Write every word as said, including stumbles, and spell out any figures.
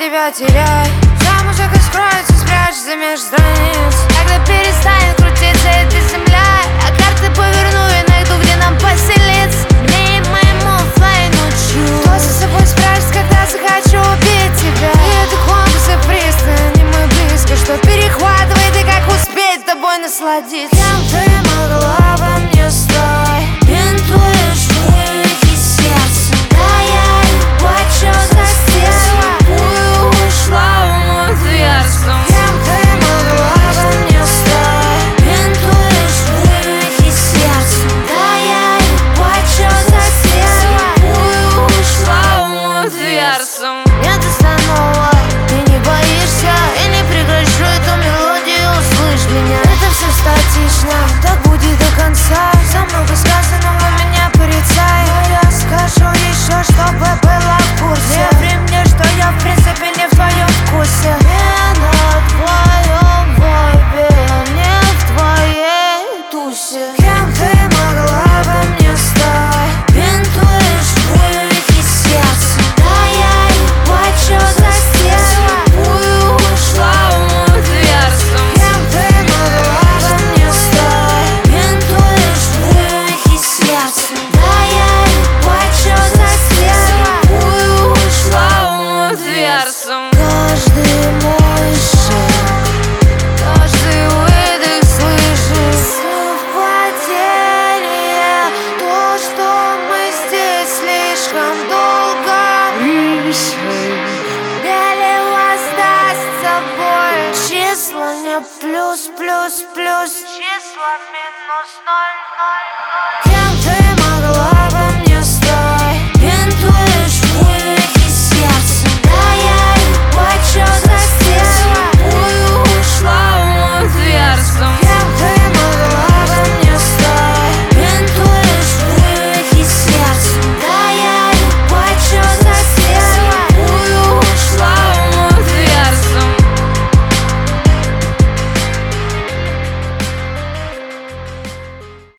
тебя теряй. Вся музыка скроется, спрячется меж страниц. Когда перестанет крутиться эта земля, а карты поверну и найду, где нам поселиться. Мне и моему флайну чу. Кто за собой спрячется, когда захочу убить тебя? И это компасы пристань, мы близко, что перехватывает и как успеть с тобой насладиться. Кем ты могла бы мне стать? Бинтуешь веки сердца. Да я и плачу за стену. Пую ушла в мой дверцу. Кем ты могла бы мне стать? Бинтуешь веки сердца. Да я и плачу за стену. Пую ушла в мой дверцу. Нет остановок, ты не боишься. Я не прекращу эту мелодию, услышь меня. Это все статично, так будет до конца. За много сказанного меня порицай. Но я скажу еще, чтобы было в курсе. Верь мне, что я в принципе не в твоем вкусе. Не на твоем вайбе, не в твоей тусе. Кем ты могла бы мне стать? Бинтуешь веки сердца. Да я и плачу за стену. Пую ушла в мою дверцу. Кем ты могла бы мне стать? Бинтуешь веки сердца. Да я и плачу за стену. Пую ушла в мою дверцу. Каждый мой шаг, каждый выдох слышишь. Совпадение, то, что мы здесь слишком долго. Или воздастся боль. Числа не плюс, плюс, плюс. Числа минус ноль, ноль, ноль.